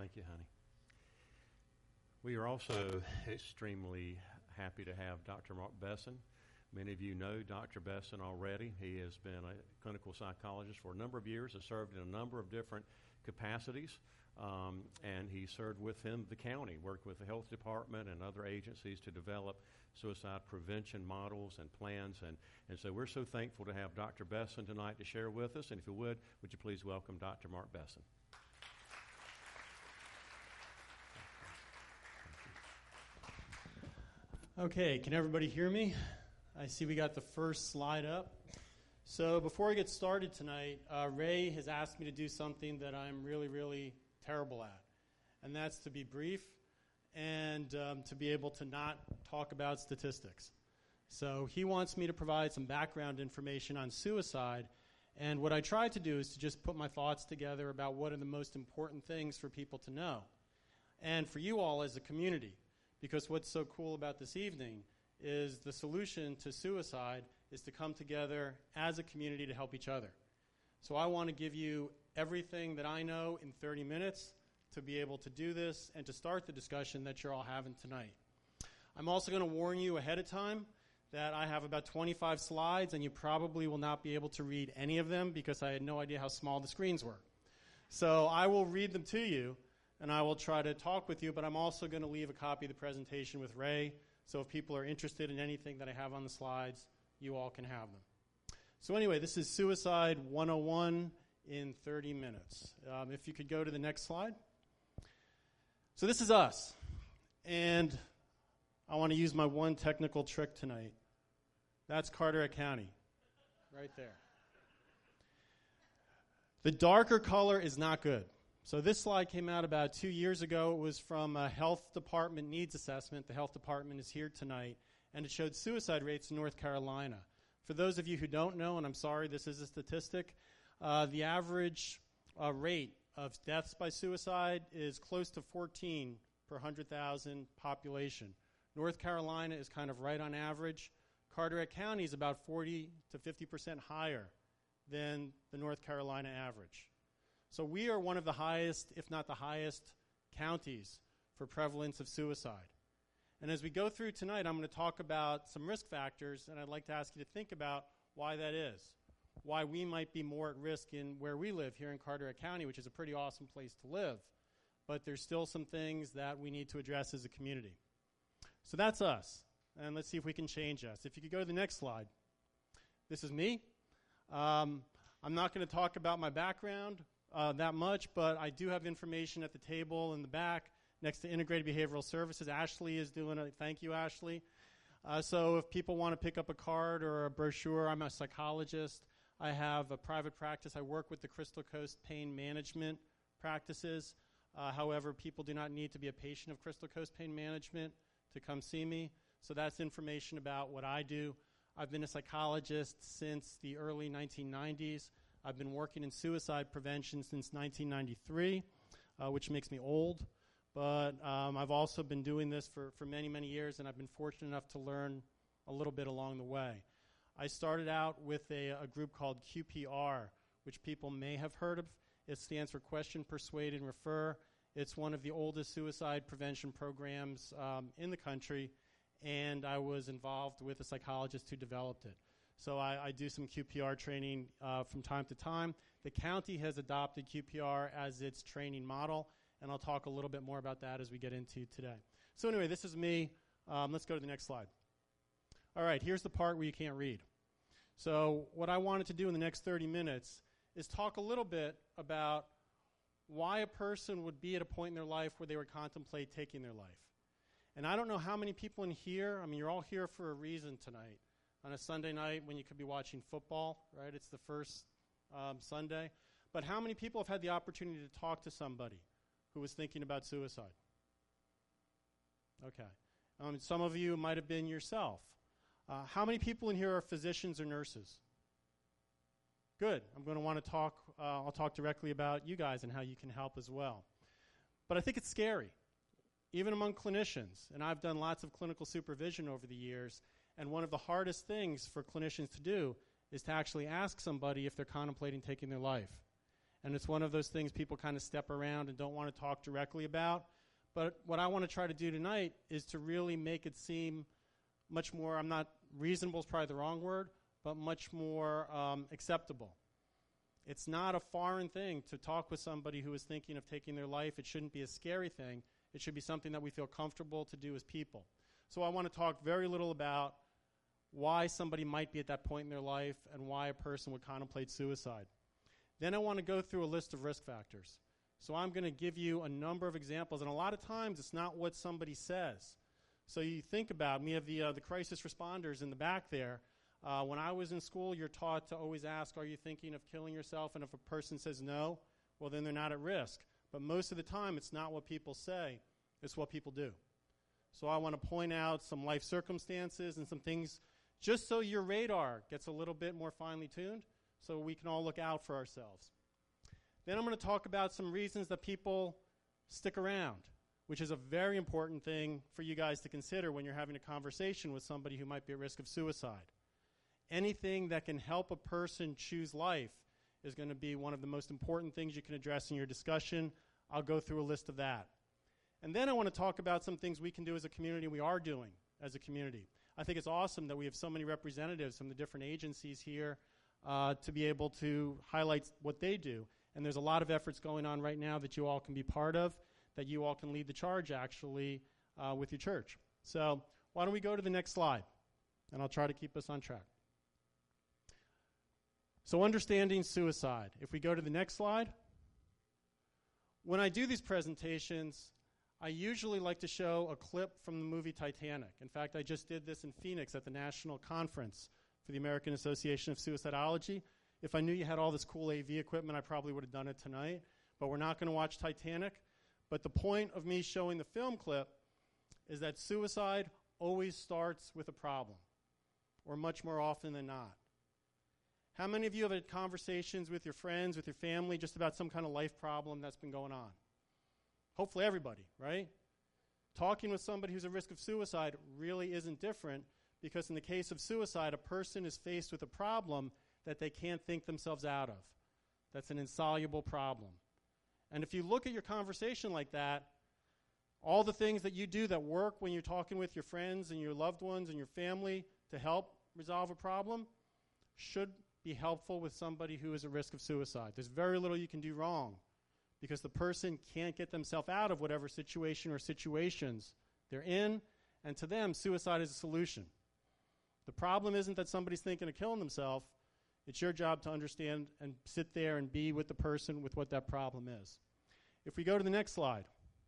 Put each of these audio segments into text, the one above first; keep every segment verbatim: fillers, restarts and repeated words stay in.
Thank you, honey. We are also extremely happy to have Doctor Mark Besson. Many of you know Doctor Besson already. He has been a clinical psychologist for a number of years, has served in a number of different capacities, um, and he served within the county, worked with the health department and other agencies to develop suicide prevention models and plans. And, and so we're so thankful to have Doctor Besson tonight to share with us. And if you would, would you please welcome Doctor Mark Besson. Okay, can everybody hear me? I see we got the first slide up. So before we get started tonight, uh, Ray has asked me to do something that I'm really, really terrible at, and that's to be brief and um, to be able to not talk about statistics. So he wants me to provide some background information on suicide, and what I tried to do is to just put my thoughts together about what are the most important things for people to know, and for you all as a community, because what's so cool about this evening is the solution to suicide is to come together as a community to help each other. So I want to give you everything that I know in thirty minutes to be able to do this and to start the discussion that you're all having tonight. I'm also going to warn you ahead of time that I have about twenty-five slides, and you probably will not be able to read any of them because I had no idea how small the screens were. So I will read them to you, and I will try to talk with you, but I'm also going to leave a copy of the presentation with Ray. So if people are interested in anything that I have on the slides, you all can have them. So anyway, this is Suicide one oh one in thirty minutes. Um, if you could go to the next slide. So this is us. And I want to use my one technical trick tonight. That's Carteret County, right there. The darker color is not good. So this slide came out about two years ago. It was from a health department needs assessment. The health department is here tonight, and it showed suicide rates in North Carolina. For those of you who don't know, and I'm sorry, this is a statistic, uh, the average uh, rate of deaths by suicide is close to fourteen per one hundred thousand population. North Carolina is kind of right on average. Carteret County is about forty to fifty percent higher than the North Carolina average. So we are one of the highest, if not the highest, counties for prevalence of suicide. And as we go through tonight, I'm going to talk about some risk factors, and I'd like to ask you to think about why that is, why we might be more at risk in where we live here in Carteret County, which is a pretty awesome place to live. But there's still some things that we need to address as a community. So that's us, and let's see if we can change us. If you could go to the next slide. This is me. Um, I'm not going to talk about my background Uh, that much, but I do have information at the table in the back next to Integrated Behavioral Services. Ashley is doing a thank you, Ashley. Uh, so if people want to pick up a card or a brochure, I'm a psychologist. I have a private practice. I work with the Crystal Coast Pain Management practices. Uh, however, people do not need to be a patient of Crystal Coast Pain Management to come see me. So that's information about what I do. I've been a psychologist since the early nineteen nineties. I've been working in suicide prevention since nineteen ninety-three, uh, which makes me old. But um, I've also been doing this for, for many, many years, and I've been fortunate enough to learn a little bit along the way. I started out with a, a group called Q P R, which people may have heard of. It stands for Question, Persuade, and Refer. It's one of the oldest suicide prevention programs um, in the country, and I was involved with a psychologist who developed it. So I, I do some Q P R training uh, from time to time. The county has adopted Q P R as its training model, and I'll talk a little bit more about that as we get into today. So anyway, this is me. Um, let's go to the next slide. All right, here's the part where you can't read. So what I wanted to do in the next thirty minutes is talk a little bit about why a person would be at a point in their life where they would contemplate taking their life. And I don't know how many people in here, I mean, you're all here for a reason tonight. On a Sunday night when you could be watching football, right? It's the first um, Sunday. But how many people have had the opportunity to talk to somebody who was thinking about suicide? Okay. Um, some of you might have been yourself. Uh, how many people in here are physicians or nurses? Good. I'm going to want to talk, uh, I'll talk directly about you guys and how you can help as well. But I think it's scary, even among clinicians. And I've done lots of clinical supervision over the years. And one of the hardest things for clinicians to do is to actually ask somebody if they're contemplating taking their life. And it's one of those things people kind of step around and don't want to talk directly about. But what I want to try to do tonight is to really make it seem much more, I'm not, reasonable is probably the wrong word, but much more um, acceptable. It's not a foreign thing to talk with somebody who is thinking of taking their life. It shouldn't be a scary thing. It should be something that we feel comfortable to do as people. So I want to talk very little about why somebody might be at that point in their life and why a person would contemplate suicide. Then I want to go through a list of risk factors. So I'm going to give you a number of examples, and a lot of times it's not what somebody says. So you think about, we have the, uh, the crisis responders in the back there. Uh, when I was in school, you're taught to always ask, are you thinking of killing yourself? And if a person says no, well, then they're not at risk. But most of the time, it's not what people say, it's what people do. So I want to point out some life circumstances and some things just so your radar gets a little bit more finely tuned so we can all look out for ourselves. Then I'm going to talk about some reasons that people stick around, which is a very important thing for you guys to consider when you're having a conversation with somebody who might be at risk of suicide. Anything that can help a person choose life is going to be one of the most important things you can address in your discussion. I'll go through a list of that. And then I want to talk about some things we can do as a community, we are doing as a community. I think it's awesome that we have so many representatives from the different agencies here uh, to be able to highlight what they do. And there's a lot of efforts going on right now that you all can be part of, that you all can lead the charge, actually, uh, with your church. So why don't we go to the next slide, and I'll try to keep us on track. So understanding suicide. If we go to the next slide. When I do these presentations, I usually like to show a clip from the movie Titanic. In fact, I just did this in Phoenix at the National Conference for the American Association of Suicidology. If I knew you had all this cool A V equipment, I probably would have done it tonight. But we're not going to watch Titanic. But the point of me showing the film clip is that suicide always starts with a problem, or much more often than not. How many of you have had conversations with your friends, with your family, just about some kind of life problem that's been going on? Hopefully everybody, right? Talking with somebody who's at risk of suicide really isn't different, because in the case of suicide, a person is faced with a problem that they can't think themselves out of. That's an insoluble problem. And if you look at your conversation like that, all the things that you do that work when you're talking with your friends and your loved ones and your family to help resolve a problem should be helpful with somebody who is at risk of suicide. There's very little you can do wrong, because the person can't get themselves out of whatever situation or situations they're in, and to them, suicide is a solution. The problem isn't that somebody's thinking of killing themselves. It's your job to understand and sit there and be with the person with what that problem is. If we go to the next slide.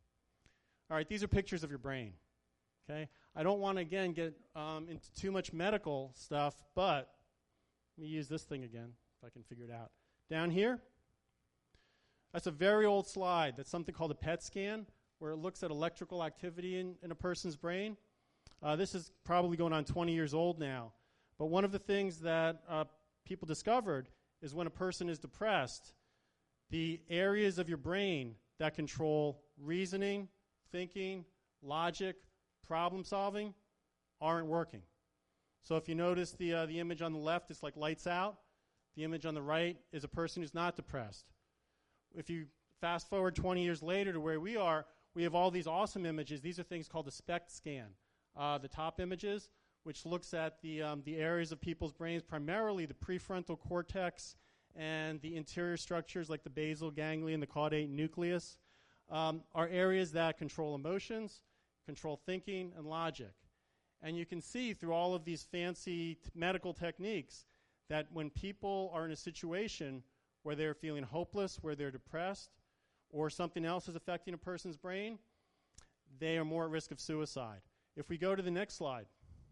All right, these are pictures of your brain. Okay, I don't want to, again, get um, into too much medical stuff, but let me use this thing again, if I can figure it out. Down here, that's a very old slide. That's something called a P E T scan, where it looks at electrical activity in, in a person's brain. Uh, this is probably going on twenty years old now. But one of the things that uh, people discovered is when a person is depressed, the areas of your brain that control reasoning, thinking, logic, problem solving aren't working. So if you notice the, uh, the image on the left, it's like lights out. The image on the right is a person who's not depressed. If you fast forward twenty years later to where we are, we have all these awesome images. These are things called the SPECT scan. Uh, the top images, which looks at the, um, the areas of people's brains, primarily the prefrontal cortex and the interior structures like the basal ganglia and the caudate nucleus, um, are areas that control emotions, control thinking, and logic. And you can see through all of these fancy t- medical techniques that when people are in a situation where they're feeling hopeless, where they're depressed, or something else is affecting a person's brain, they are more at risk of suicide. If we go to the next slide.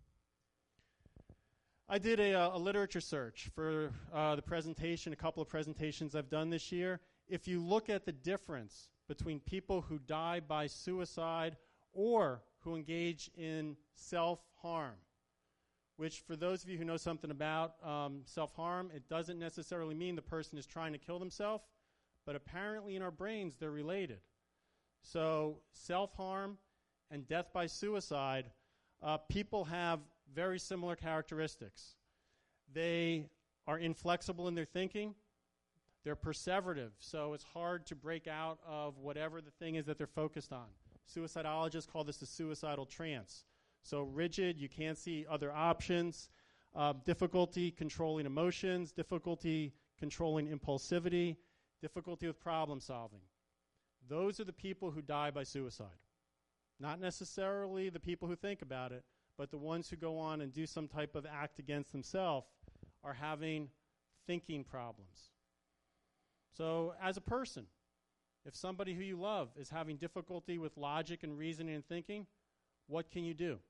I did a, a literature search for uh, the presentation, a couple of presentations I've done this year. If you look at the difference between people who die by suicide or who engage in self-harm, which for those of you who know something about um, self-harm, it doesn't necessarily mean the person is trying to kill themselves, but apparently in our brains they're related. So self-harm and death by suicide, uh, people have very similar characteristics. They are inflexible in their thinking. They're perseverative, so it's hard to break out of whatever the thing is that they're focused on. Suicidologists call this the suicidal trance. So rigid, you can't see other options, uh, difficulty controlling emotions, difficulty controlling impulsivity, difficulty with problem solving. Those are the people who die by suicide. Not necessarily the people who think about it, but the ones who go on and do some type of act against themselves are having thinking problems. So as a person, if somebody who you love is having difficulty with logic and reasoning and thinking, what can you do?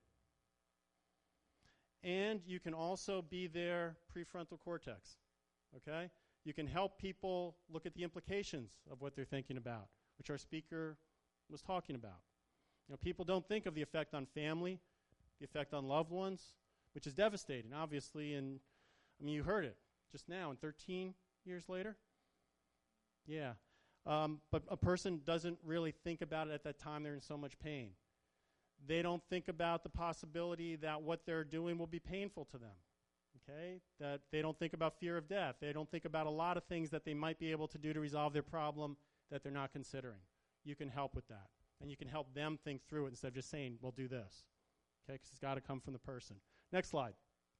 And you can also be their prefrontal cortex, okay? You can help people look at the implications of what they're thinking about, which our speaker was talking about. You know, people don't think of the effect on family, the effect on loved ones, which is devastating, obviously. And I mean, you heard it just now, and thirteen years later? Yeah. Um, but a person doesn't really think about it at that time. They're in so much pain. They don't think about the possibility that what they're doing will be painful to them, okay? That they don't think about fear of death. They don't think about a lot of things that they might be able to do to resolve their problem that they're not considering. You can help with that. And you can help them think through it instead of just saying, well, do this, okay? Because it's got to come from the person. Next slide.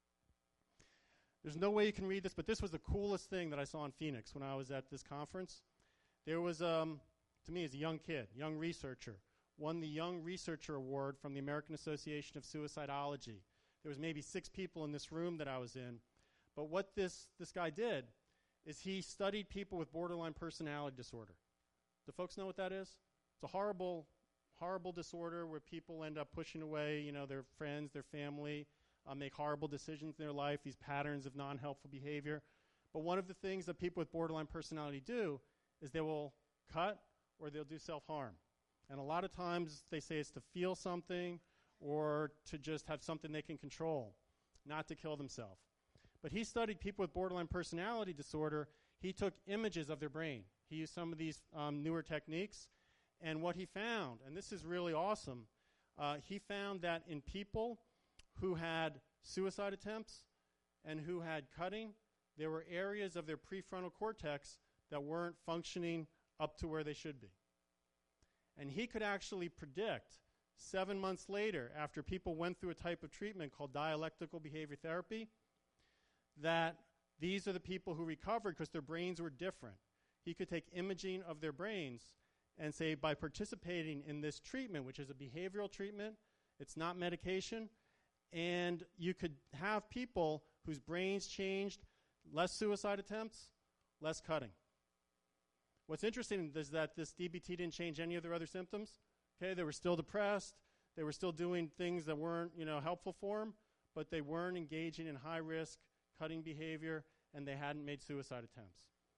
There's no way you can read this, but this was the coolest thing that I saw in Phoenix when I was at this conference. There was, um, to me, as a young kid, young researcher, won the Young Researcher Award from the American Association of Suicidology. There was maybe six people in this room that I was in. But what this, this guy did is he studied people with borderline personality disorder. Do folks know what that is? It's a horrible, horrible disorder where people end up pushing away, you know, their friends, their family, uh, make horrible decisions in their life, these patterns of non-helpful behavior. But one of the things that people with borderline personality do is they will cut or they'll do self-harm. And a lot of times they say it's to feel something or to just have something they can control, not to kill themselves. But he studied people with borderline personality disorder. He took images of their brain. He used some of these um, newer techniques. And what he found, and this is really awesome, uh, he found that in people who had suicide attempts and who had cutting, there were areas of their prefrontal cortex that weren't functioning up to where they should be. And he could actually predict seven months later, after people went through a type of treatment called dialectical behavior therapy, that these are the people who recovered because their brains were different. He could take imaging of their brains and say, by participating in this treatment, which is a behavioral treatment, it's not medication, and you could have people whose brains changed, less suicide attempts, less cutting. What's interesting is that this D B T didn't change any of their other symptoms. Okay, they were still depressed. They were still doing things that weren't, you know, helpful for them, but they weren't engaging in high-risk cutting behavior, and they hadn't made suicide attempts.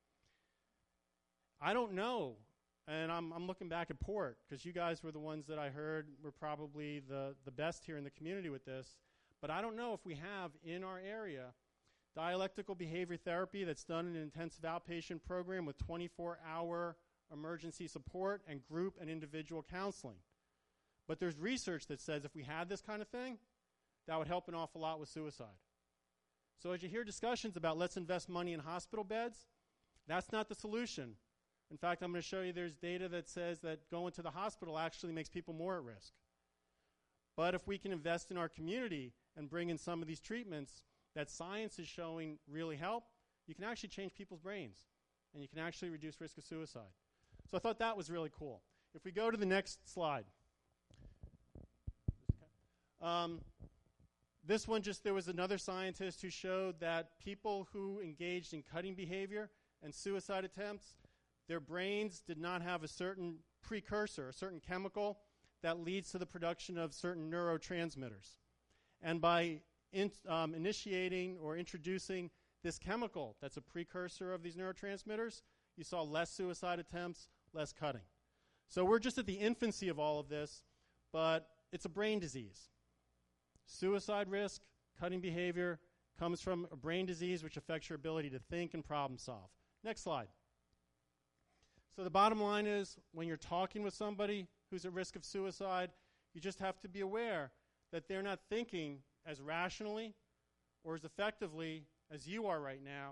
I don't know, and I'm, I'm looking back at Port, because you guys were the ones that I heard were probably the, the best here in the community with this, but I don't know if we have in our area dialectical behavior therapy that's done in an intensive outpatient program with twenty-four hour emergency support and group and individual counseling. But there's research that says if we had this kind of thing, that would help an awful lot with suicide. So as you hear discussions about let's invest money in hospital beds, that's not the solution. In fact, I'm going to show you there's data that says that going to the hospital actually makes people more at risk. But if we can invest in our community and bring in some of these treatments that science is showing really help, you can actually change people's brains, and you can actually reduce risk of suicide. So I thought that was really cool. If we go to the next slide. Um, this one just, there was another scientist who showed that people who engaged in cutting behavior and suicide attempts, their brains did not have a certain precursor, a certain chemical that leads to the production of certain neurotransmitters. And by In, um, initiating or introducing this chemical that's a precursor of these neurotransmitters, you saw less suicide attempts, less cutting. So we're just at the infancy of all of this, but it's a brain disease. Suicide risk, cutting behavior, comes from a brain disease which affects your ability to think and problem solve. Next slide. So the bottom line is, when you're talking with somebody who's at risk of suicide, you just have to be aware that they're not thinking as rationally or as effectively as you are right now,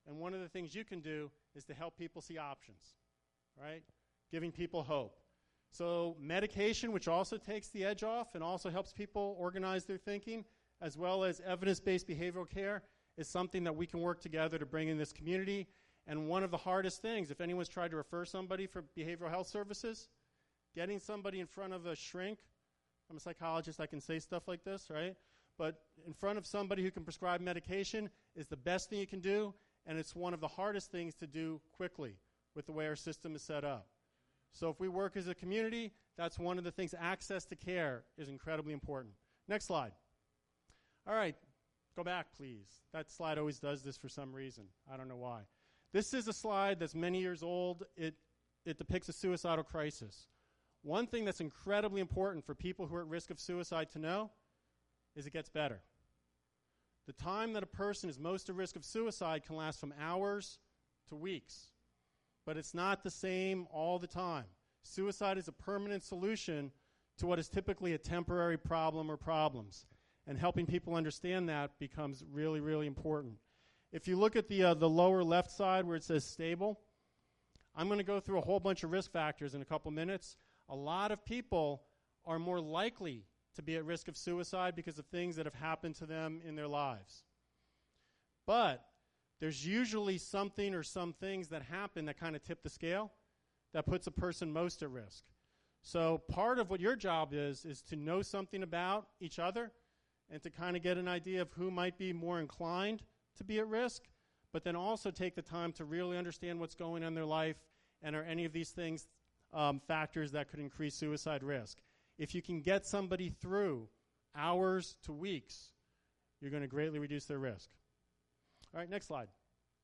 And one of the things you can do is to help people see options, right? Giving people hope. So medication, which also takes the edge off and also helps people organize their thinking, as well as evidence-based behavioral care, is something that we can work together to bring in this community. And one of the hardest things, if anyone's tried to refer somebody for behavioral health services, getting somebody in front of a shrink, I'm a psychologist, I can say stuff like this, right? But in front of somebody who can prescribe medication is the best thing you can do, and it's one of the hardest things to do quickly with the way our system is set up. So if we work as a community, that's one of the things. Access to care is incredibly important. Next slide. All right, go back, please. That slide always does this for some reason. I don't know why. This is a slide that's many years old. It, it depicts a suicidal crisis. One thing that's incredibly important for people who are at risk of suicide to know is it gets better. The time that a person is most at risk of suicide can last from hours to weeks. But it's not the same all the time. Suicide is a permanent solution to what is typically a temporary problem or problems. And helping people understand that becomes really, really important. If you look at the, uh, the lower left side where it says stable, I'm going to go through a whole bunch of risk factors in a couple minutes. A lot of people are more likely to be at risk of suicide because of things that have happened to them in their lives. But there's usually something or some things that happen that kind of tip the scale that puts a person most at risk. So part of what your job is is to know something about each other and to kind of get an idea of who might be more inclined to be at risk, but then also take the time to really understand what's going on in their life and are any of these things um, factors that could increase suicide risk. If you can get somebody through hours to weeks, you're going to greatly reduce their risk. All right, next slide.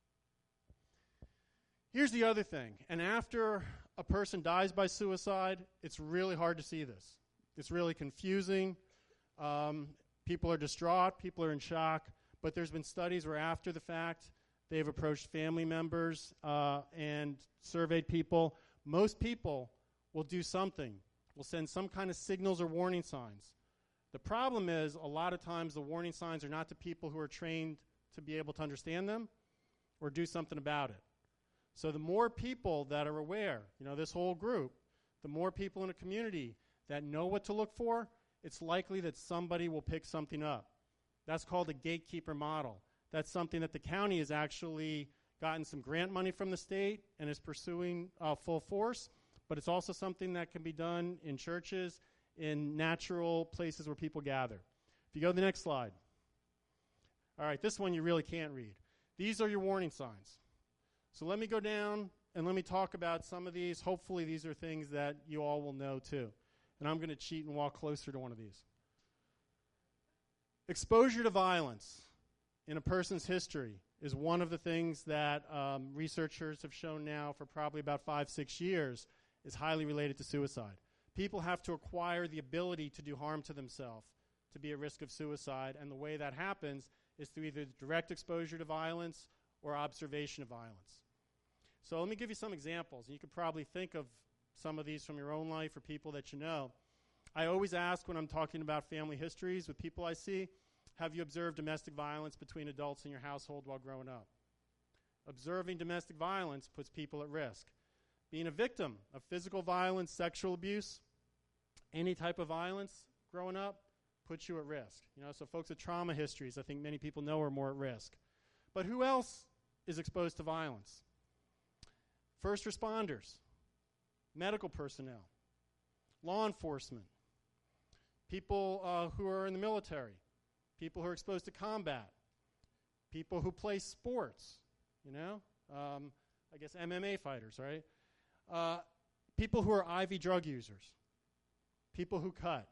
Here's the other thing. And after a person dies by suicide, it's really hard to see this. It's really confusing. Um, people are distraught. People are in shock. But there's been studies where after the fact, they've approached family members uh, and surveyed people. Most people will do something. Will send some kind of signals or warning signs. The problem is a lot of times the warning signs are not to people who are trained to be able to understand them or do something about it. So the more people that are aware, you know, this whole group, the more people in a community that know what to look for, it's likely that somebody will pick something up. That's called a gatekeeper model. That's something that the county has actually gotten some grant money from the state and is pursuing uh, full force, but it's also something that can be done in churches, in natural places where people gather. If you go to the next slide. All right, this one you really can't read. These are your warning signs. So let me go down and let me talk about some of these. Hopefully these are things that you all will know too. And I'm going to cheat and walk closer to one of these. Exposure to violence in a person's history is one of the things that um, researchers have shown now for probably about five, six years is highly related to suicide. People have to acquire the ability to do harm to themselves to be at risk of suicide, and the way that happens is through either direct exposure to violence or observation of violence. So let me give you some examples, and you could probably think of some of these from your own life or people that you know. I always ask when I'm talking about family histories with people I see, have you observed domestic violence between adults in your household while growing up? Observing domestic violence puts people at risk. Being a victim of physical violence, sexual abuse, any type of violence growing up puts you at risk. You know, so folks with trauma histories, I think many people know are more at risk. But who else is exposed to violence? First responders, medical personnel, law enforcement, people uh, who are in the military, people who are exposed to combat, people who play sports, you know, um, I guess M M A fighters, right? Uh, people who are I V drug users, people who cut,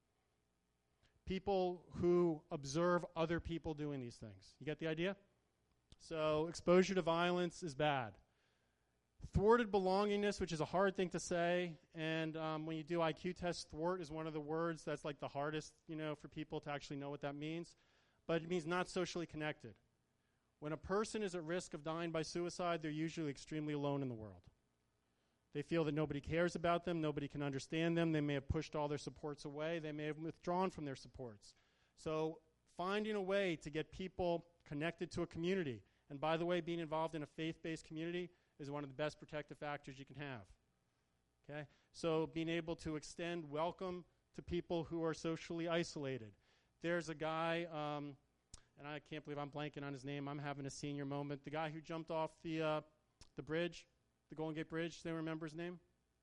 people who observe other people doing these things. You get the idea? So exposure to violence is bad. Thwarted belongingness, which is a hard thing to say, and um, when you do I Q tests, thwart is one of the words that's like the hardest, you know, for people to actually know what that means. But it means not socially connected. When a person is at risk of dying by suicide, they're usually extremely alone in the world. They feel that nobody cares about them, nobody can understand them, they may have pushed all their supports away, they may have withdrawn from their supports. So finding a way to get people connected to a community And by the way, being involved in a faith-based community is one of the best protective factors you can have. Okay? So being able to extend welcome to people who are socially isolated. There's a guy, um, and I can't believe I'm blanking on his name. I'm having a senior moment. The guy who jumped off the uh, the bridge, the Golden Gate Bridge. Does anyone remember his name?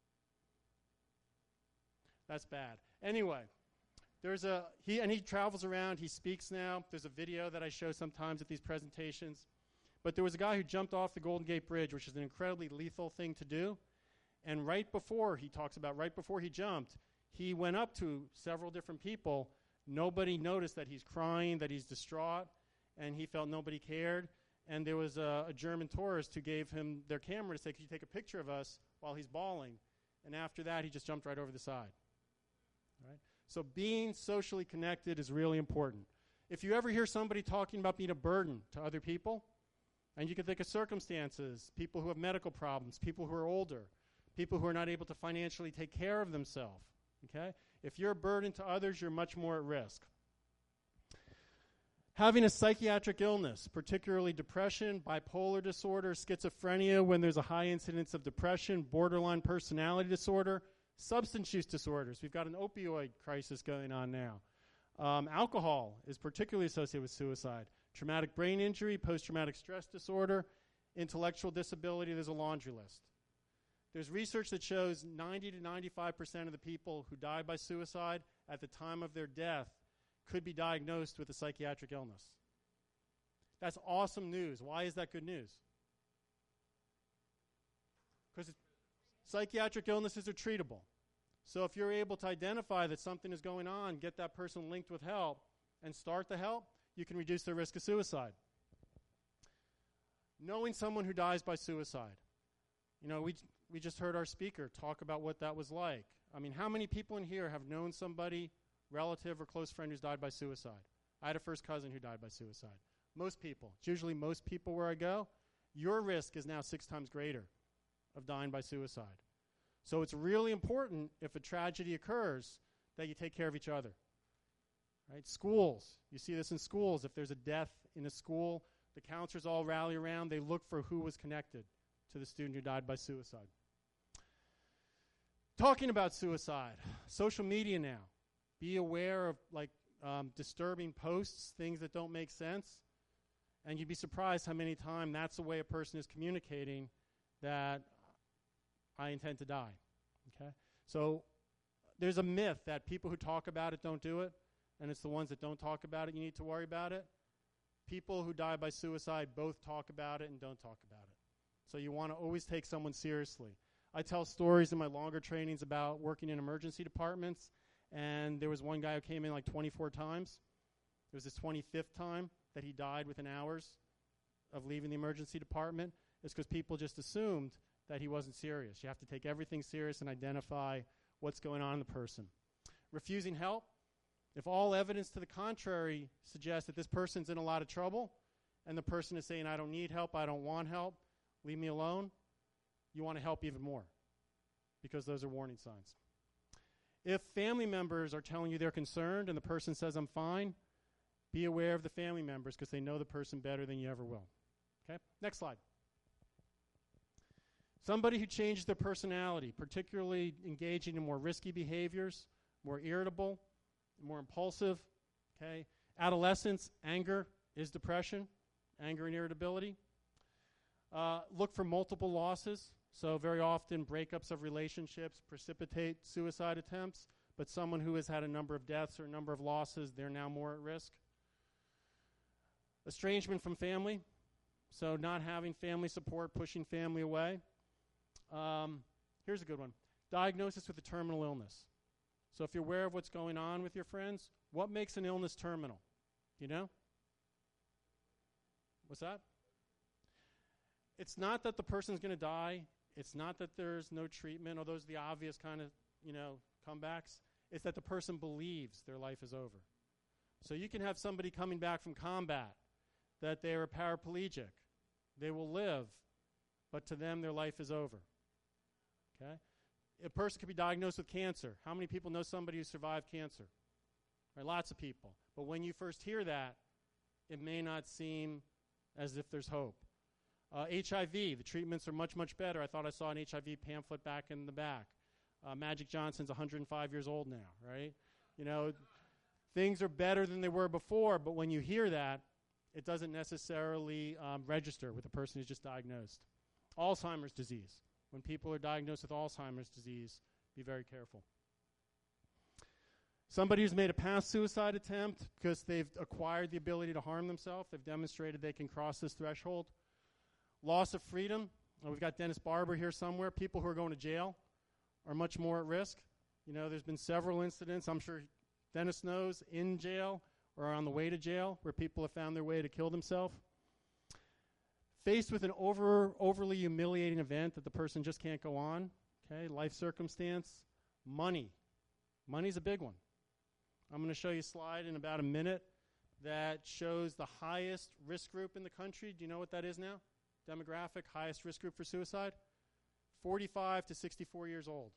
That's bad. Anyway, there's a he and he travels around. He speaks now. There's a video that I show sometimes at these presentations. But there was a guy who jumped off the Golden Gate Bridge, which is an incredibly lethal thing to do. And right before, he talks about right before he jumped, he went up to several different people. Nobody noticed that he's crying, that he's distraught, and he felt nobody cared. And there was a, a German tourist who gave him their camera to say, could you take a picture of us while he's bawling? And after that, he just jumped right over the side. All right? So being socially connected is really important. If you ever hear somebody talking about being a burden to other people, and you can think of circumstances, people who have medical problems, people who are older, people who are not able to financially take care of themselves, okay? If you're a burden to others, you're much more at risk. Having a psychiatric illness, particularly depression, bipolar disorder, schizophrenia when there's a high incidence of depression, borderline personality disorder, substance use disorders. We've got an opioid crisis going on now. Um, alcohol is particularly associated with suicide. Traumatic brain injury, post-traumatic stress disorder, intellectual disability, there's a laundry list. There's research that shows ninety to ninety-five percent of the people who die by suicide at the time of their death could be diagnosed with a psychiatric illness. That's awesome news. Why is that good news? Because psychiatric illnesses are treatable. So if you're able to identify that something is going on, get that person linked with help, and start the help, you can reduce their risk of suicide. Knowing someone who dies by suicide. You know, we we just heard our speaker talk about what that was like. I mean, how many people in here have known somebody, relative or close friend, who's died by suicide? I had a first cousin who died by suicide. Most people. It's usually most people where I go. Your risk is now six times greater of dying by suicide. So it's really important, if a tragedy occurs, that you take care of each other. Right? Schools. You see this in schools. If there's a death in a school, the counselors all rally around. They look for who was connected to the student who died by suicide. Talking about suicide. Social media now. Be aware of like um, disturbing posts, things that don't make sense. And you'd be surprised how many times that's the way a person is communicating that I intend to die. Okay? So there's a myth that people who talk about it don't do it. And it's the ones that don't talk about it you need to worry about it. People who die by suicide both talk about it and don't talk about it. So you want to always take someone seriously. I tell stories in my longer trainings about working in emergency departments, and there was one guy who came in like twenty-four times. It was his twenty-fifth time that he died within hours of leaving the emergency department. It's because people just assumed that he wasn't serious. You have to take everything serious and identify what's going on in the person. Refusing help. If all evidence to the contrary suggests that this person's in a lot of trouble and the person is saying, I don't need help, I don't want help, leave me alone, you want to help even more because those are warning signs. If family members are telling you they're concerned and the person says, I'm fine, be aware of the family members because they know the person better than you ever will. Okay? Next slide. Somebody who changes their personality, particularly engaging in more risky behaviors, more irritable, more impulsive, okay? Adolescence, anger is depression, anger and irritability. Uh, look for multiple losses. So very often breakups of relationships precipitate suicide attempts, but someone who has had a number of deaths or a number of losses, they're now more at risk. Estrangement from family, so not having family support, pushing family away. Um, here's a good one. Diagnosis with a terminal illness. So if you're aware of what's going on with your friends, what makes an illness terminal? You know? What's that? It's not that the person's going to die. It's not that there's no treatment, or those are the obvious kind of, you know, comebacks. It's that the person believes their life is over. So you can have somebody coming back from combat, that they are paraplegic. They will live, but to them their life is over. Okay? A person could be diagnosed with cancer. How many people know somebody who survived cancer? Right, lots of people. But when you first hear that, it may not seem as if there's hope. Uh, H I V, the treatments are much, much better. I thought I saw an H I V pamphlet back in the back. Uh, Magic Johnson's one hundred five years old now, right? You know, things are better than they were before, but when you hear that, it doesn't necessarily um, register with the person who's just diagnosed. Alzheimer's disease. When people are diagnosed with Alzheimer's disease, be very careful. Somebody who's made a past suicide attempt because they've acquired the ability to harm themselves, they've demonstrated they can cross this threshold. Loss of freedom. Oh, we've got Dennis Barber here somewhere. People who are going to jail are much more at risk. You know, there's been several incidents, I'm sure Dennis knows, in jail or on the way to jail where people have found their way to kill themselves. Faced with an over, overly humiliating event that the person just can't go on, okay, life circumstance, money. Money's a big one. I'm going to show you a slide in about a minute that shows the highest risk group in the country. Do you know what that is now? Demographic, highest risk group for suicide? forty-five to sixty-four years old.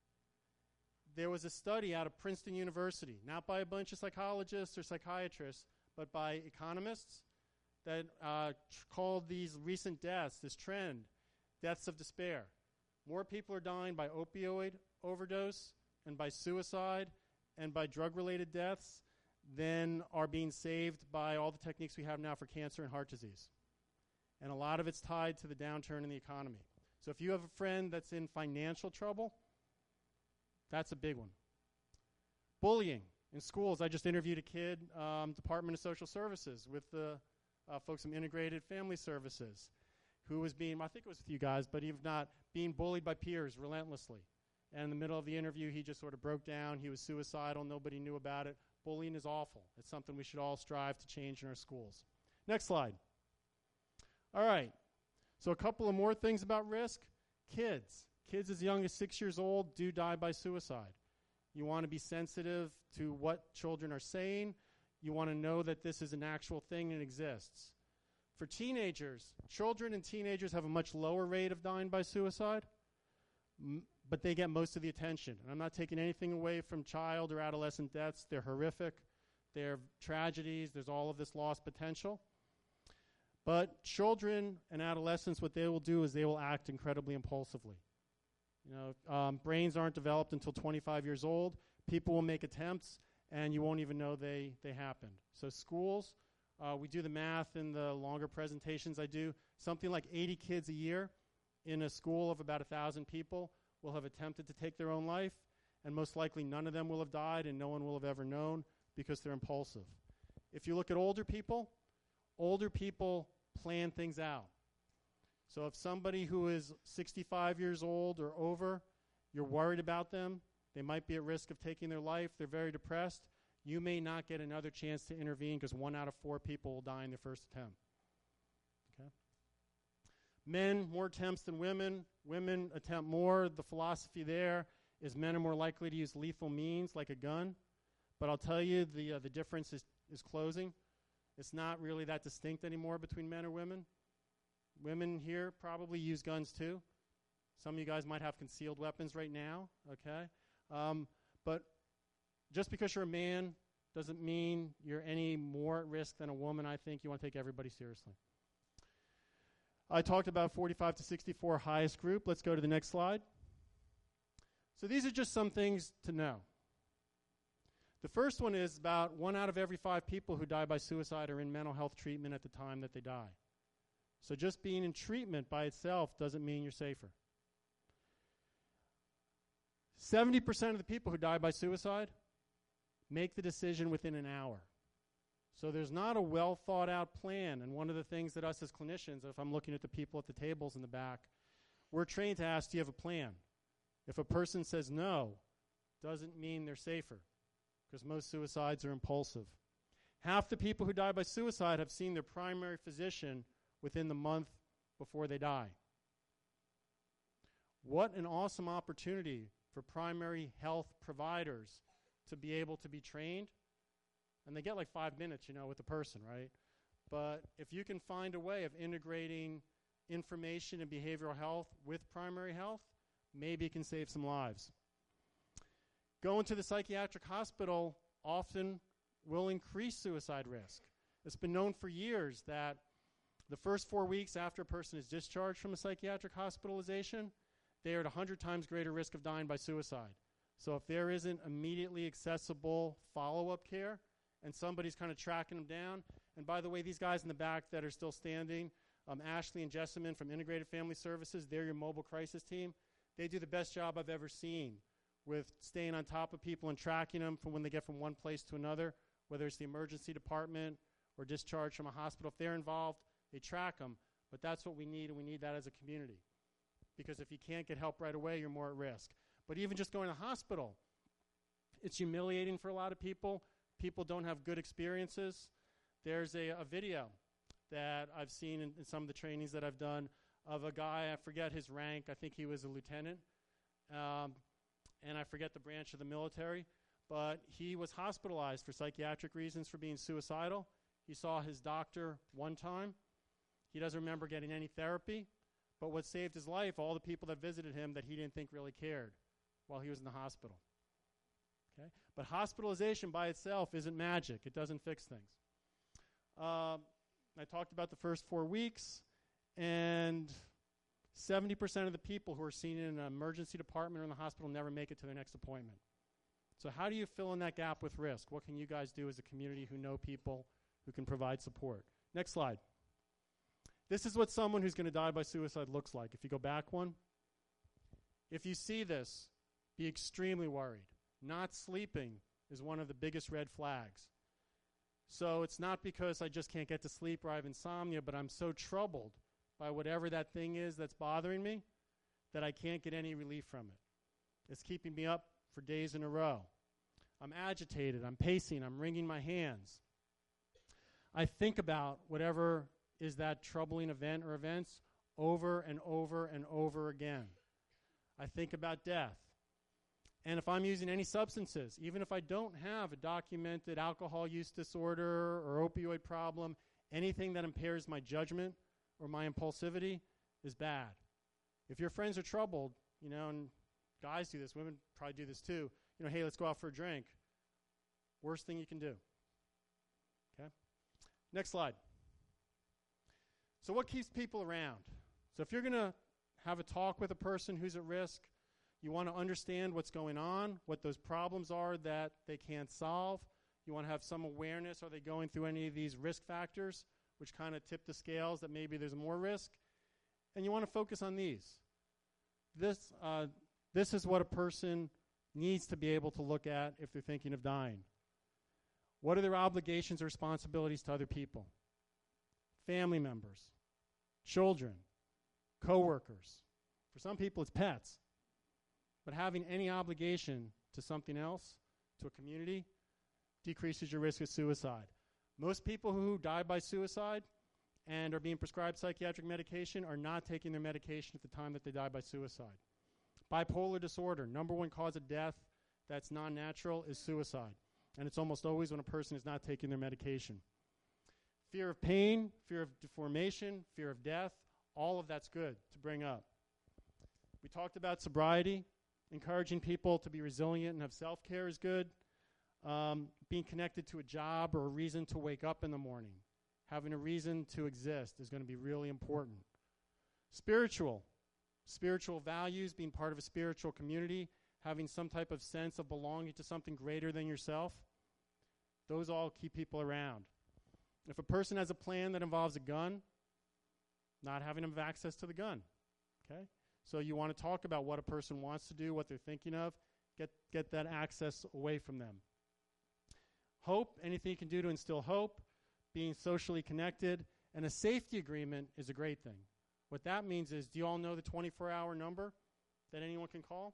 There was a study out of Princeton University, not by a bunch of psychologists or psychiatrists, but by economists, that uh, tr- called these recent deaths, this trend, deaths of despair. More people are dying by opioid overdose and by suicide and by drug-related deaths than are being saved by all the techniques we have now for cancer and heart disease. And a lot of it's tied to the downturn in the economy. So if you have a friend that's in financial trouble, that's a big one. Bullying in schools. I just interviewed a kid, um, Department of Social Services, with the uh, folks from Integrated Family Services, who was being, I think it was with you guys, but if not, being bullied by peers relentlessly. And in the middle of the interview, he just sort of broke down. He was suicidal. Nobody knew about it. Bullying is awful. It's something we should all strive to change in our schools. Next slide. All right. So a couple of more things about risk. Kids. Kids as young as six years old do die by suicide. You want to be sensitive to what children are saying. You want to know that this is an actual thing and exists. For teenagers, children and teenagers have a much lower rate of dying by suicide, m- but they get most of the attention. And I'm not taking anything away from child or adolescent deaths. They're horrific. They're tragedies. There's all of this lost potential. But children and adolescents, what they will do is they will act incredibly impulsively. You know, um, brains aren't developed until twenty-five years old. People will make attempts, and you won't even know they, they happened. So schools, uh, we do the math in the longer presentations I do. Something like eighty kids a year in a school of about one thousand people will have attempted to take their own life, and most likely none of them will have died, and no one will have ever known because they're impulsive. If you look at older people, older people plan things out. So if somebody who is sixty-five years old or over, you're worried about them, they might be at risk of taking their life, they're very depressed, you may not get another chance to intervene because one out of four people will die in their first attempt. Okay? Men, more attempts than women. Women attempt more. The philosophy there is men are more likely to use lethal means like a gun. But I'll tell you, the, uh, the difference is, is closing. It's not really that distinct anymore between men or women. Women here probably use guns too. Some of you guys might have concealed weapons right now, okay? Um, but just because you're a man doesn't mean you're any more at risk than a woman. I think you want to take everybody seriously. I talked about forty-five to sixty-four highest group. Let's go to the next slide. So these are just some things to know. The first one is about one out of every five people who die by suicide are in mental health treatment at the time that they die. So just being in treatment by itself doesn't mean you're safer. seventy percent of the people who die by suicide make the decision within an hour. So there's not a well thought out plan. And one of the things that us as clinicians, if I'm looking at the people at the tables in the back, we're trained to ask, do you have a plan? If a person says no, doesn't mean they're safer, because most suicides are impulsive. Half the people who die by suicide have seen their primary physician within the month before they die. What an awesome opportunity for primary health providers to be able to be trained. And they get like five minutes, you know, with the person, right? But if you can find a way of integrating information and behavioral health with primary health, maybe it can save some lives. Going to the psychiatric hospital often will increase suicide risk. It's been known for years that The first four weeks after a person is discharged from a psychiatric hospitalization, they are at one hundred times greater risk of dying by suicide. So if there isn't immediately accessible follow-up care and somebody's kind of tracking them down, and by the way, these guys in the back that are still standing, um, Ashley and Jessamine from Integrated Family Services, they're your mobile crisis team. They do the best job I've ever seen with staying on top of people and tracking them from when they get from one place to another, whether it's the emergency department or discharge from a hospital. If they're involved, they track them. But that's what we need, and we need that as a community. Because if you can't get help right away, you're more at risk. But even just going to the hospital, it's humiliating for a lot of people. People don't have good experiences. There's a, a video that I've seen in, in some of the trainings that I've done of a guy, I forget his rank, I think he was a lieutenant, um, and I forget the branch of the military, but he was hospitalized for psychiatric reasons for being suicidal. He saw his doctor one time. He doesn't remember getting any therapy, but what saved his life, all the people that visited him that he didn't think really cared while he was in the hospital. Okay? But hospitalization by itself isn't magic. It doesn't fix things. Uh, I talked about the first four weeks, and seventy percent of the people who are seen in an emergency department or in the hospital never make it to their next appointment. So how do you fill in that gap with risk? What can you guys do as a community who know people who can provide support? Next slide. This is what someone who's going to die by suicide looks like. If you go back one, if you see this, be extremely worried. Not sleeping is one of the biggest red flags. So it's not because I just can't get to sleep or I have insomnia, but I'm so troubled by whatever that thing is that's bothering me that I can't get any relief from it. It's keeping me up for days in a row. I'm agitated, I'm pacing, I'm wringing my hands. I think about whatever is that troubling event or events over and over and over again. I think about death. And if I'm using any substances, even if I don't have a documented alcohol use disorder or opioid problem, anything that impairs my judgment or my impulsivity is bad. If your friends are troubled, you know, and guys do this, women probably do this too, you know, hey, let's go out for a drink. Worst thing you can do. Okay? Next slide. So what keeps people around? So if you're going to have a talk with a person who's at risk, you want to understand what's going on, what those problems are that they can't solve. You want to have some awareness. Are they going through any of these risk factors, which kind of tip the scales that maybe there's more risk? And you want to focus on these. This, uh, this is what a person needs to be able to look at if they're thinking of dying. What are their obligations or responsibilities to other people? Family members, children, coworkers. For some people, it's pets. But having any obligation to something else, to a community, decreases your risk of suicide. Most people who die by suicide and are being prescribed psychiatric medication are not taking their medication at the time that they die by suicide. Bipolar disorder, number one cause of death that's non-natural is suicide. And it's almost always when a person is not taking their medication. Fear of pain, fear of deformation, fear of death, all of that's good to bring up. We talked about sobriety. Encouraging people to be resilient and have self-care is good. Um, being connected to a job or a reason to wake up in the morning, having a reason to exist is going to be really important. Spiritual. Spiritual values, being part of a spiritual community, having some type of sense of belonging to something greater than yourself, those all keep people around. If a person has a plan that involves a gun, not having them have access to the gun, okay? So you want to talk about what a person wants to do, what they're thinking of, get, get that access away from them. Hope, anything you can do to instill hope, being socially connected, and a safety agreement is a great thing. What that means is, do you all know the twenty-four hour number that anyone can call?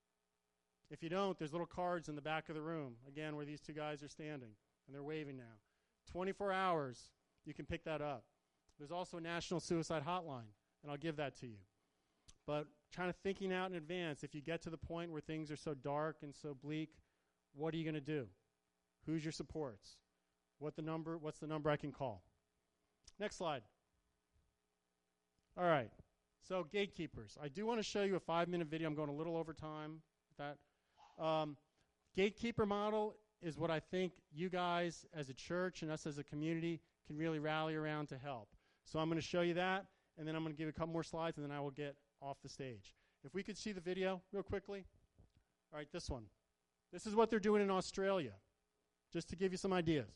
If you don't, there's little cards in the back of the room, again, where these two guys are standing, and they're waving now. twenty-four hours, you can pick that up. There's also a national suicide hotline, and I'll give that to you. But kind of thinking out in advance, if you get to the point where things are so dark and so bleak, what are you going to do? Who's your supports? What the number? What's the number I can call? Next slide. All right. So gatekeepers. I do want to show you a five-minute video. I'm going a little over time with that. Um, gatekeeper model is what I think you guys as a church and us as a community can really rally around to help. So I'm going to show you that, and then I'm going to give you a couple more slides, and then I will get off the stage. If we could see the video real quickly. All right, this one. This is what they're doing in Australia, just to give you some ideas.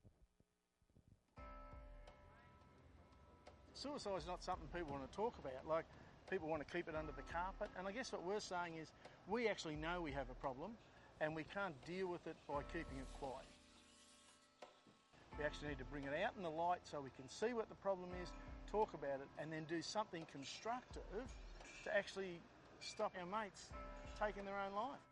Suicide is not something people want to talk about. Like, people want to keep it under the carpet. And I guess what we're saying is we actually know we have a problem and we can't deal with it by keeping it quiet. We actually need to bring it out in the light so we can see what the problem is, talk about it, and then do something constructive to actually stop our mates taking their own life.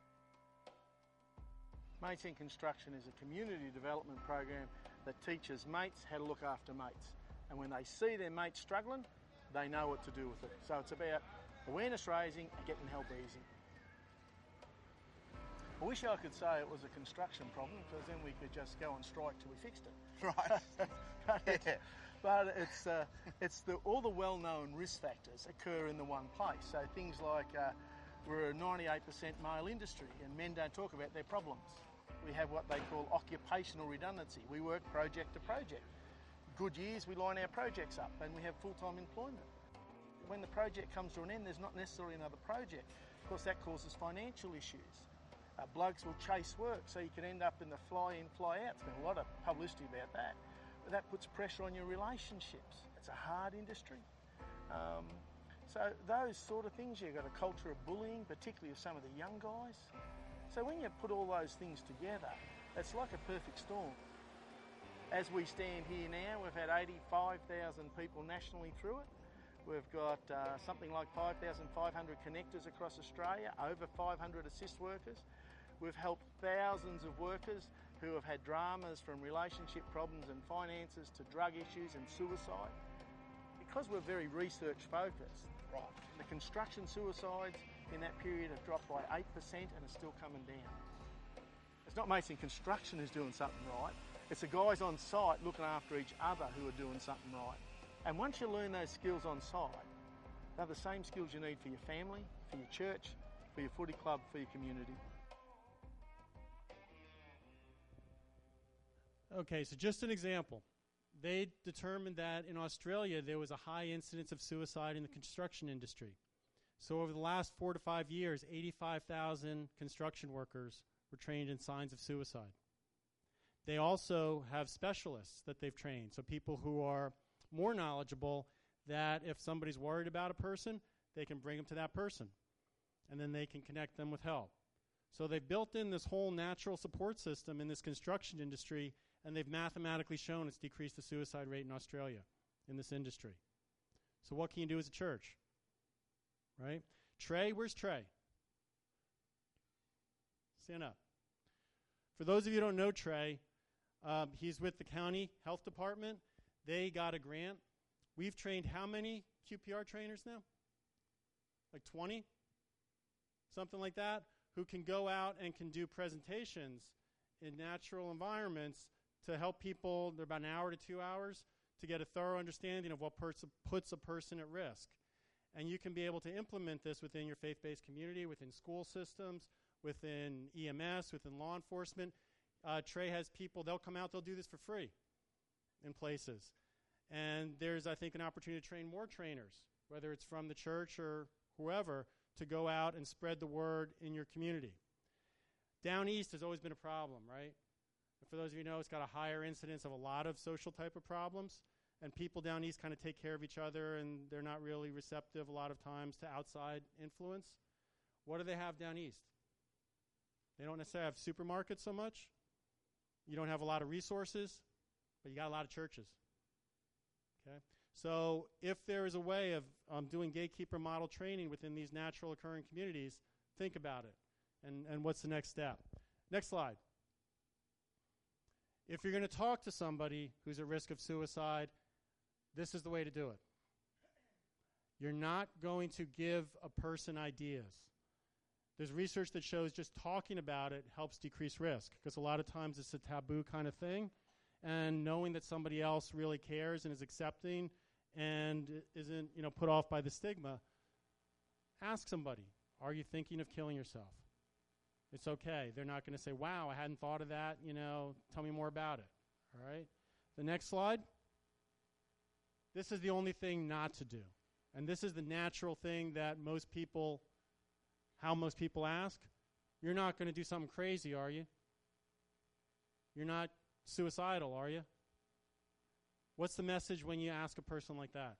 Mates in Construction is a community development program that teaches mates how to look after mates. And when they see their mates struggling, they know what to do with it. So it's about awareness raising and getting help easy. I wish I could say it was a construction problem, because then we could just go on strike till we fixed it. Right. but it's, yeah. but it's, uh, it's the, all the well-known risk factors occur in the one place. So things like uh, we're a ninety-eight percent male industry and men don't talk about their problems. We have what they call occupational redundancy. We work project to project. Good years, we line our projects up and we have full-time employment. When the project comes to an end, there's not necessarily another project. Of course, that causes financial issues. Uh, blokes will chase work, so you can end up in the fly-in, fly-out. There's been a lot of publicity about that. But that puts pressure on your relationships. It's a hard industry. Um, so those sort of things, you've got a culture of bullying, particularly of some of the young guys. So when you put all those things together, it's like a perfect storm. As we stand here now, we've had eighty-five thousand people nationally through it. We've got uh, something like five thousand five hundred connectors across Australia, over five hundred assist workers. We've helped thousands of workers who have had dramas from relationship problems and finances to drug issues and suicide. Because we're very research focused, Right. the construction suicides in that period have dropped by eight percent and are still coming down. It's not Mates in Construction who's doing something right. It's the guys on site looking after each other who are doing something right. And once you learn those skills on site, they're the same skills you need for your family, for your church, for your footy club, for your community. Okay, so just an example. They determined that in Australia there was a high incidence of suicide in the construction industry. So over the last four to five years, eighty-five thousand construction workers were trained in signs of suicide. They also have specialists that they've trained, so people who are more knowledgeable that if somebody's worried about a person, they can bring them to that person, and then they can connect them with help. So they've built in this whole natural support system in this construction industry, and they've mathematically shown it's decreased the suicide rate in Australia in this industry. So what can you do as a church? Right? Trey, where's Trey? Stand up. For those of you who don't know Trey, um, he's with the county health department. They got a grant. We've trained how many Q P R trainers now? Like twenty? Something like that? Who can go out and can do presentations in natural environments to help people. They're about an hour to two hours to get a thorough understanding of what pers- puts a person at risk. And you can be able to implement this within your faith-based community, within school systems, within E M S, within law enforcement. Uh, Trey has people, they'll come out, they'll do this for free in places. And there's, I think, an opportunity to train more trainers, whether it's from the church or whoever, to go out and spread the word in your community. Down east has always been a problem, right? And for those of you who know, it's got a higher incidence of a lot of social type of problems. And people down east kind of take care of each other, and they're not really receptive a lot of times to outside influence. What do they have down east? They don't necessarily have supermarkets so much. You don't have a lot of resources, but you got a lot of churches. Okay? So if there is a way of um, doing gatekeeper model training within these natural occurring communities, think about it. And, and what's the next step? Next slide. If you're going to talk to somebody who's at risk of suicide, this is the way to do it. You're not going to give a person ideas. There's research that shows just talking about it helps decrease risk, because a lot of times it's a taboo kind of thing, and knowing that somebody else really cares and is accepting and isn't, you know, put off by the stigma, ask somebody, are you thinking of killing yourself? It's okay. They're not going to say, wow, I hadn't thought of that, you know, tell me more about it. All right? The next slide. If you're going to talk to somebody who's at risk of suicide, this is the way to do it. You're not going to give a person ideas. There's research that shows just talking about it helps decrease risk, because a lot of times it's a taboo kind of thing, and knowing that somebody else really cares and is accepting and isn't, you know, put off by the stigma, ask somebody, are you thinking of killing yourself? It's okay. They're not going to say, wow, I hadn't thought of that, you know, tell me more about it. All right? The next slide. This is the only thing not to do. And this is the natural thing that most people, how most people ask. You're not going to do something crazy, are you? You're not suicidal, are you? What's the message when you ask a person like that?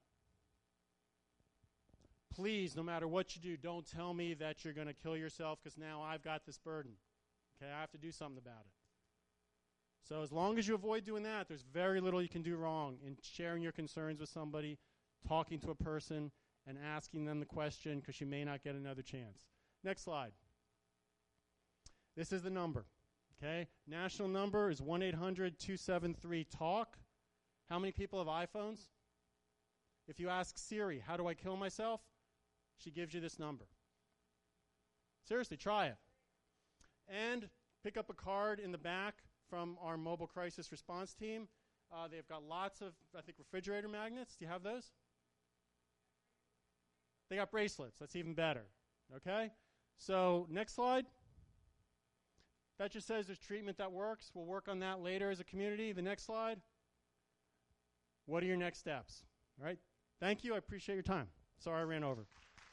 Please, no matter what you do, don't tell me that you're going to kill yourself because now I've got this burden. Okay, I have to do something about it. So as long as you avoid doing that, there's very little you can do wrong in sharing your concerns with somebody, talking to a person, and asking them the question because you may not get another chance. Next slide. This is the number. Okay, national number is one eight hundred two seven three talk. How many people have iPhones? If you ask Siri, how do I kill myself? She gives you this number. Seriously, try it. And pick up a card in the back from our mobile crisis response team. Uh, they've got lots of, I think, refrigerator magnets. Do you have those? They got bracelets. That's even better. Okay? So, next slide. That just says there's treatment that works. We'll work on that later as a community. The next slide. What are your next steps? All right? Thank you. I appreciate your time. Sorry I ran over.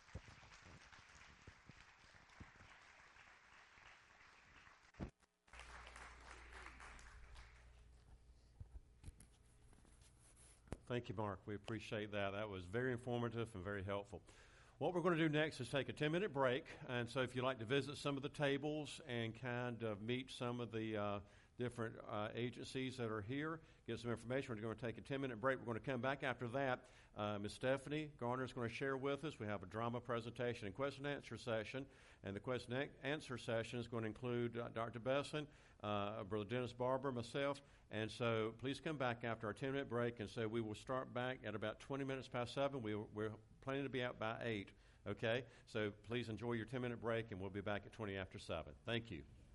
Thank you, Mark. We appreciate that. That was very informative and very helpful. What we're going to do next is take a ten-minute break, and so if you'd like to visit some of the tables and kind of meet some of the uh, different uh, agencies that are here, get some information, we're going to take a ten-minute break. We're going to come back after that. Uh, Miz Stephanie Garner is going to share with us. We have a drama presentation and question and answer session, and the question and answer session is going to include uh, Doctor Besson, uh, Brother Dennis Barber, myself, and so please come back after our ten-minute break, and so we will start back at about twenty minutes past seven. We, we're planning to be out by eight, okay? So please enjoy your ten-minute break, and we'll be back at twenty after seven. Thank you.